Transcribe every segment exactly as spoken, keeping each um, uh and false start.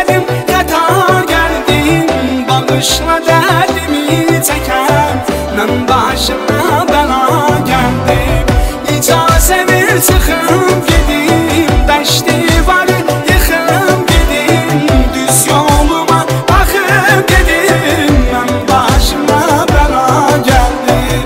elədim, xəta gəldim. Bağışla dərdimi çəkən, mən başıma bəla gəldim. İcazə ver çıxım gedim, dəşti varı yıxım gedim. Düz yoluma baxım gedim, mən başıma bəla gəldim.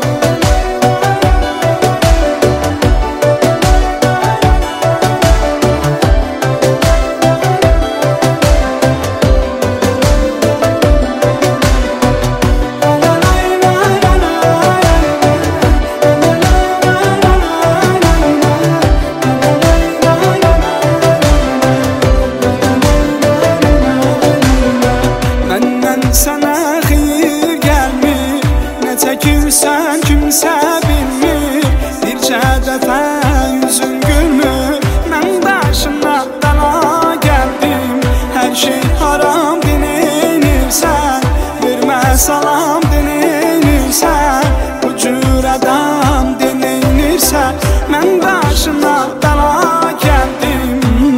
Sənə xeyir gəlmir, nə çəkirsən kimsə bilmir. Bircə dəfə yüzün gülmür, mən başıma bəla gəldim. Hər şey haram denilirsən, vermə salam denilirsən. Bu cür adam denilirsən, mən başıma bəla gəldim.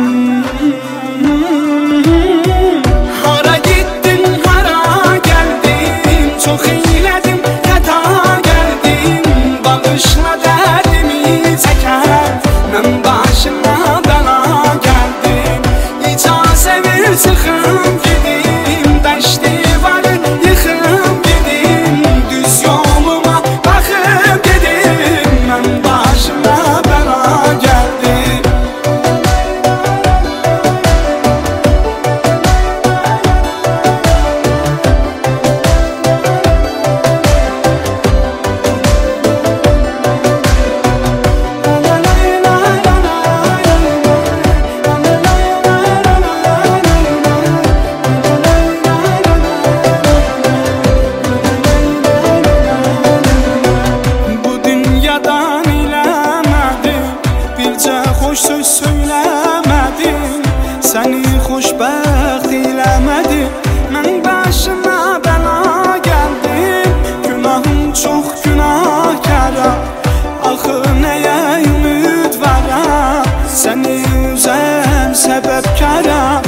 Çox eylədim, xəta gəldim. Bağışla dərdimi çəkən, mən başıma bəla gəldim. İcazə ver çıxım gedim, dəşti varı yıxım gedim. Düz yoluma baxım gedim, mən başıma bəla gəldim. Xoş söz söyləmədim, səni xoşbəxt eləmədim. Mən başıma bəla gəldim, günahım çox günahkaram. Axı nəyə ümid varam, səni üzəm səbəbkaram.